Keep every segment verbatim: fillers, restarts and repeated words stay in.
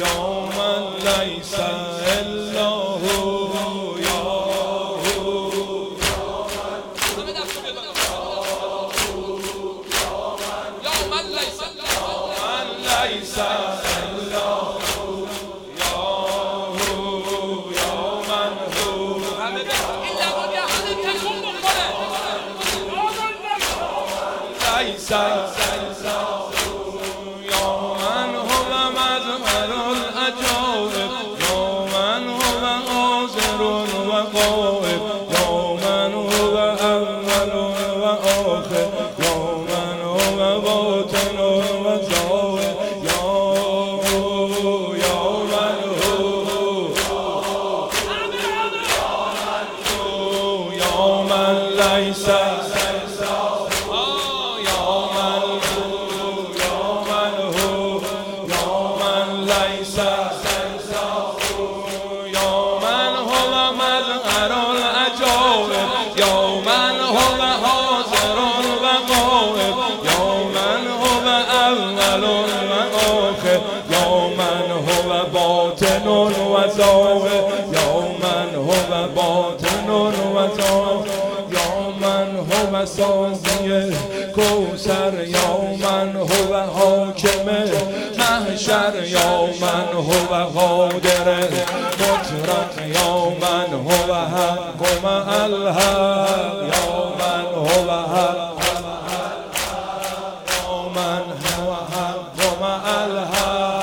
یوما لیس الا هو ليس إلا هو يا من هو ليس إلا هو يا من هو مظهر العجائب يا من هو حاضر وغائب يا من هو أول وآخر يا من هو باطن وظاهر ليس باطن و ظاهر یا من هو باطن و ظاهر یا من هو سازی کوثر یا من هو حاکم محشر یا من هو قادر مطلق یا من هو حق مع الحق یا من هو حق یا من هو حق مع الحق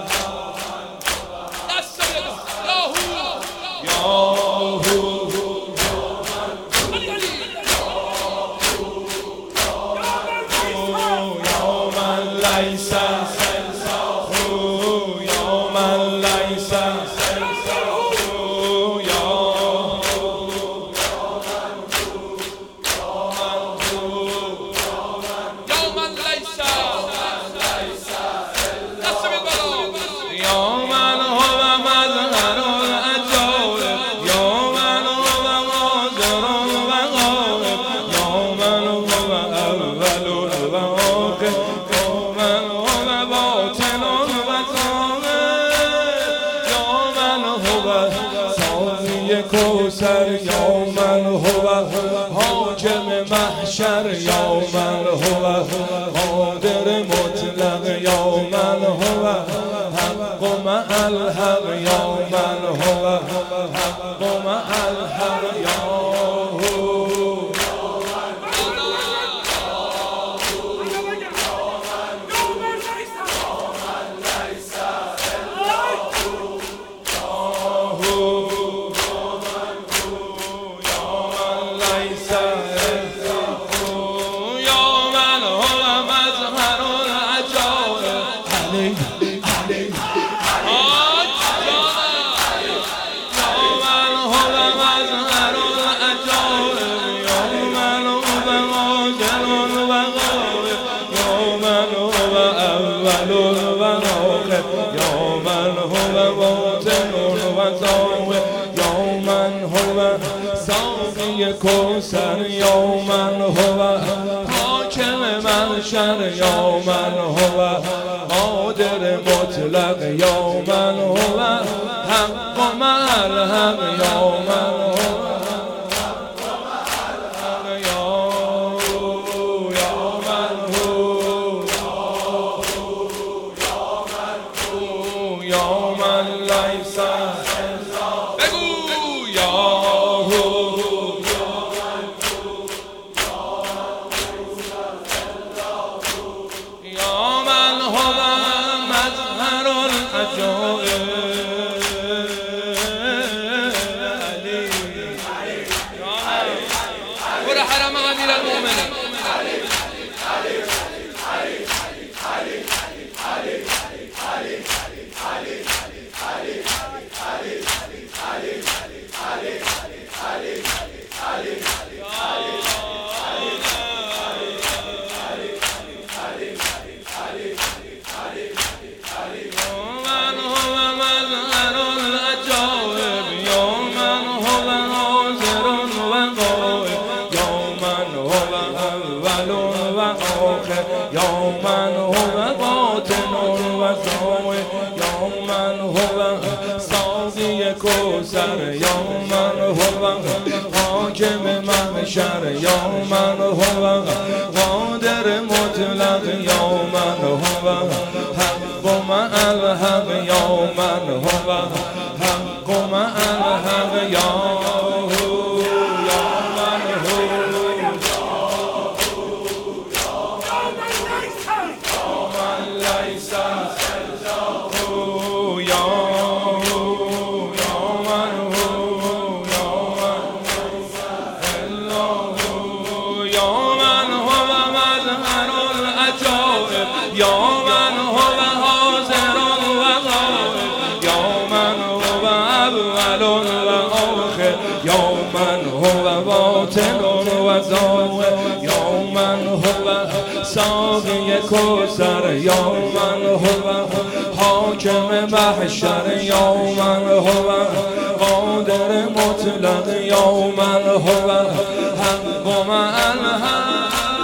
ليس يوم ليس کوثر یا من هو حاکم محشر یا من هو قادر مطلق یا من هو حق مع الحق یا من هو حق مع الحق یا یا من هو باطن و ظاهر یا من هو ساقی کوثر یا من هو حاکم محشر یا من هو قادر مطلق یا من هو حق مع الحق یا من هو حرم امیر المؤمنین یا من هو باطن و ظاهر یا من کوثر یا من هو حاکم محشر یا من هو قادر مطلق یا من هو حق مع الحق یا من هو حق مع الحق یا هو یا من هو یا من هو حاضر و غائب یا من هو اول و آخر یا من هو باطن و ظاهر یا من هو ساقی کوثر یا من هو حاکم محشر یا من هو قادر مطلق یا من هو حق مع الحق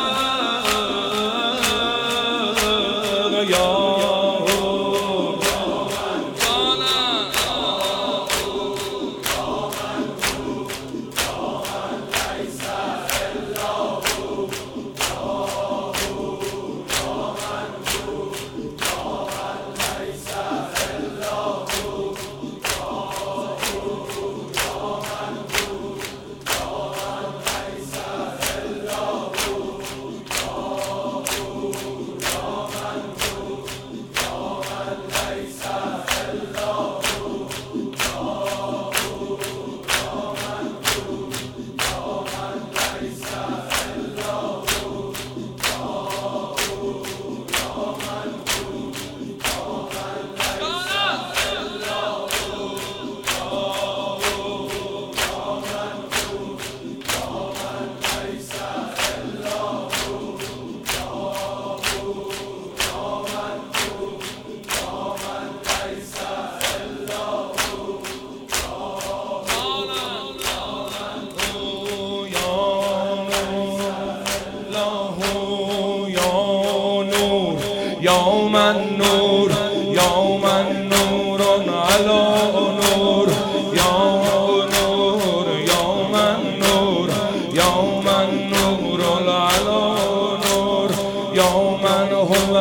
یا من نور یا من نور علی نور یا نور یا من نور یا من نور علی نور یا من هو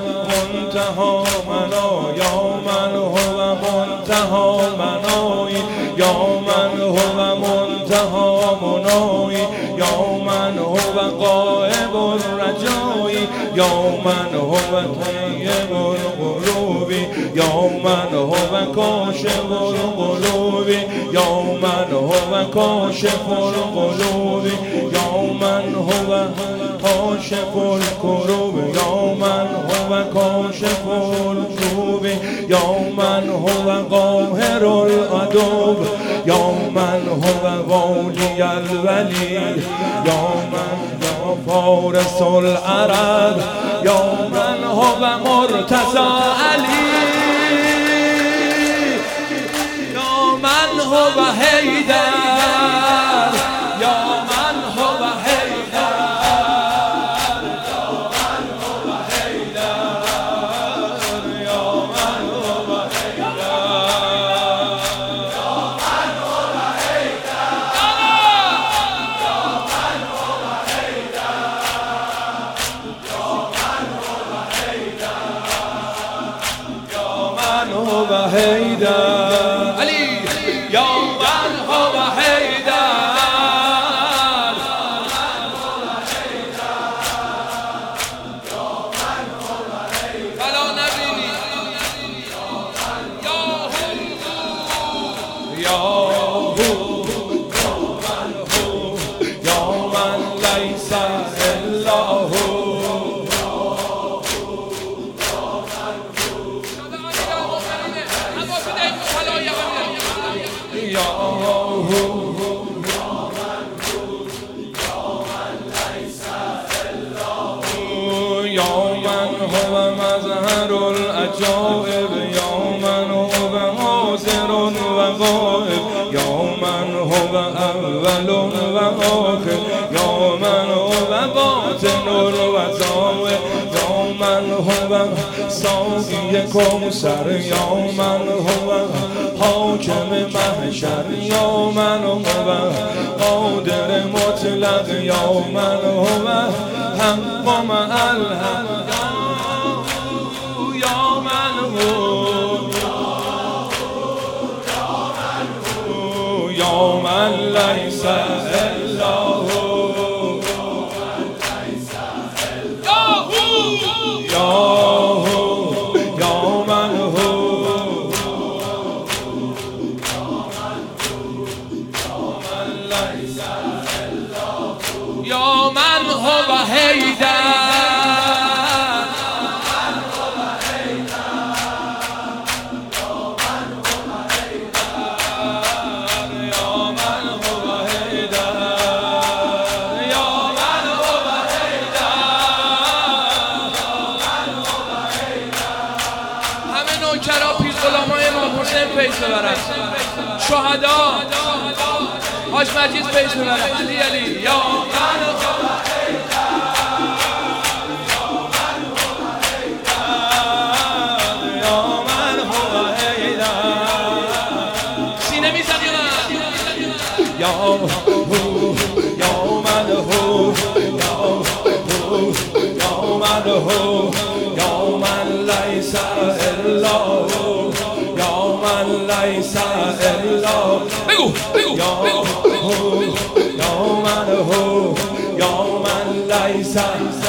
منتهی منای یا من هو منتهی منای یا من هو منتهی منای یا من هو غائب الرجای یا من هو طیب القلوب یا من هو کاشف القلوب یا من هو کاشف القلوب یا من هو کاشف الکروب یا من هو کاشف الکروب یا من هو قاهر العدو یا من هو والی الولی یا من یا فارس العرب یا من هو مرتضی علی یا من هو حیدر یا من هو حیدر هو حیدر علی یا من هو حیدر فلا نبینی یا هو یا من لیس الا هو یا هو یا من هو مظهر العجائب یا من هو حاضر و غائب یا من هو اول و آخر یا من هو باطن و ظاهر یا من هو ساقی کوثر یا من هو حاکم محشر یا من هو قادر مطلق یا من هو حق مع الحق یا من هو یا من لیس الا هو یا من هو حیدر نوکرا پیر غلامای امام حسین پیش ببرن، شهدا حاج مجید پیش ببرن، علی علی یا من یا من هو حیدر سینه میزنی یا هو یا من هو یا هو یا من هو یا من لیس الا هو یا من لیس الا بگو بگو یا هو یا من هو یا من لیس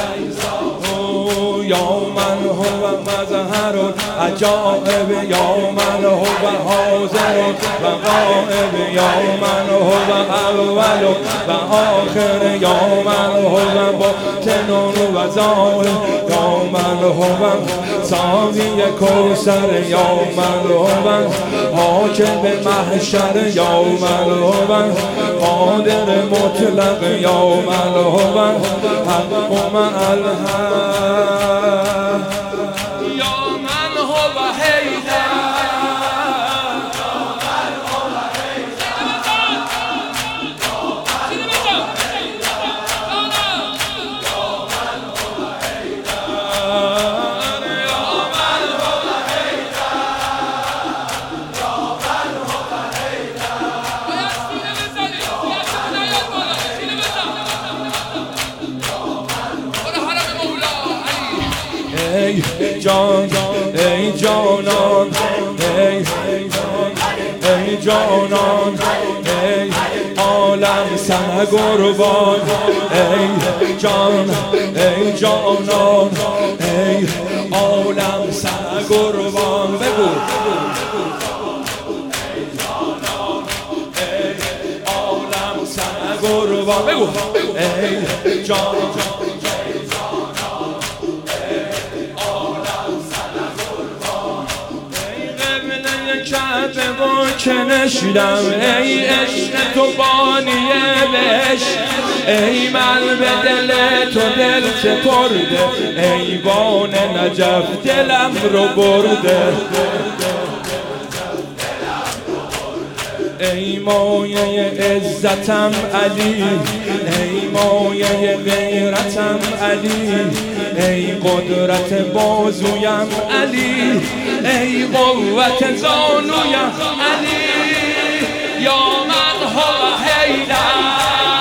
هو یا من هو مظهر العجائب یا من هو حاضر و غائب یا من هو اول و آخر یا من هو باطن و ظاهر یا من هو ساقی کوثر یا من هو حاکم محشر یا من هو قادر مطلق یا من هو حق مع الحق یا من هو حیدر ای جان ای جانان ای ای جانان ای عالم سر قربان ای جان ای جانان ای عالم سر قربان بگو ای عالم سر قربان بگو ای جان کعبه با که نشیدم ای عشق تو بانی بهش ای من به دل تو دل سپرده ای بان نجف دلم رو برده ای مایه عزتم علی ای مایه غیرتم علی ای قدرت بازویم علی ای قوت زانویم علی یا من هو حیدر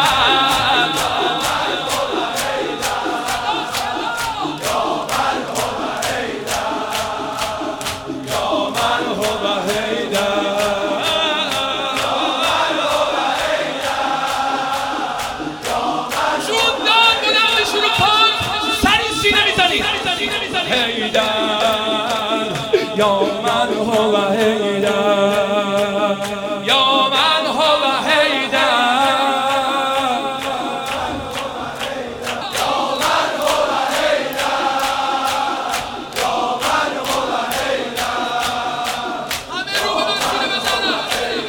حیدر یا من هو حیدر یا من هو حیدر یا من هو حیدر یا من هو حیدر همه رو به من بزنن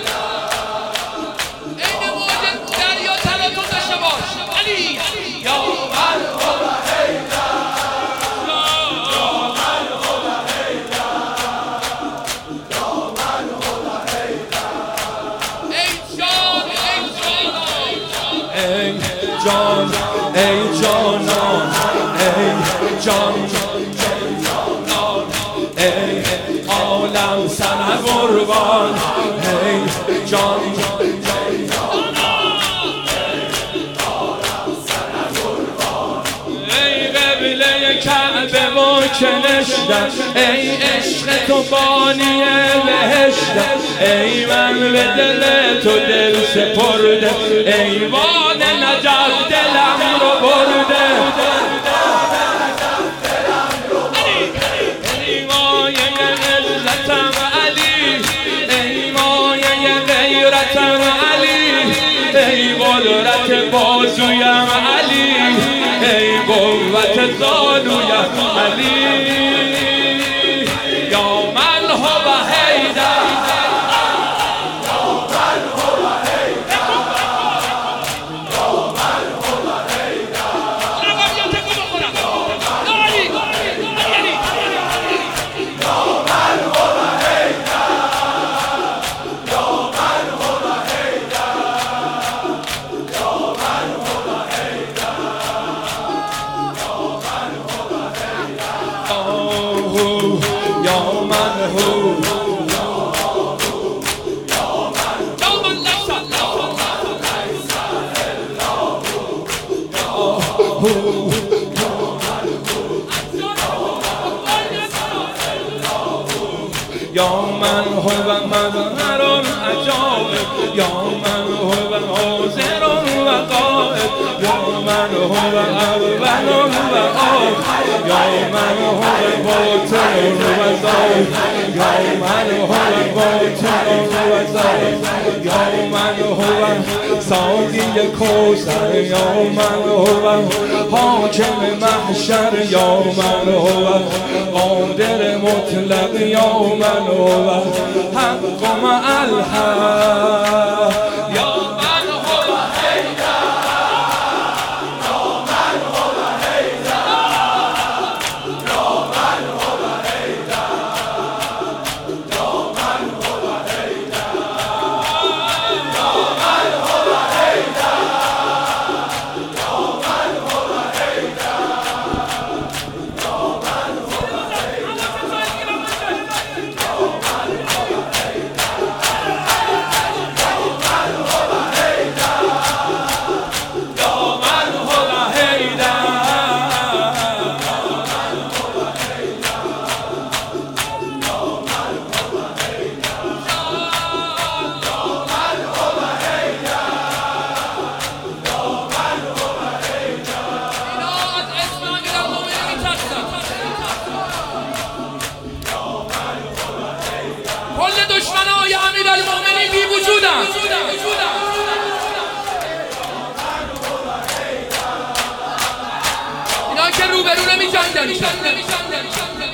این موج دریا تلاطم داشته باش علی یا من هو سر قربان ای جان ای قبله کعبه و کنشتم ای عشق تو بانی بهشتم ای من به دل تو دل سپرده ای وان نجف دلم رو برده ای مایه عزتم علی ای مایه غیرتم علی ای قدرت بازویم علی ای قوت زانویم علی یا من هو حیدر یا من هو مظهر العجائب یا من هو حاضر و غائب یا من هو اول و آخر یا من هو باطن و ظاهر یا من هو باطن و ظاهر یا من هو ساقی کوثر یا من هو حاکم محشر یا من هو قادر مطلق یا من هو حق مع الحق یا من هو حیدر یا من هو حیدر یا من هو حیدر یا من هو حیدر یا من هو حیدر یا من هو حیدر یا من هو کل دشمنای امیرالمومنین بی وجودن اینا که روبرو نمی جنگن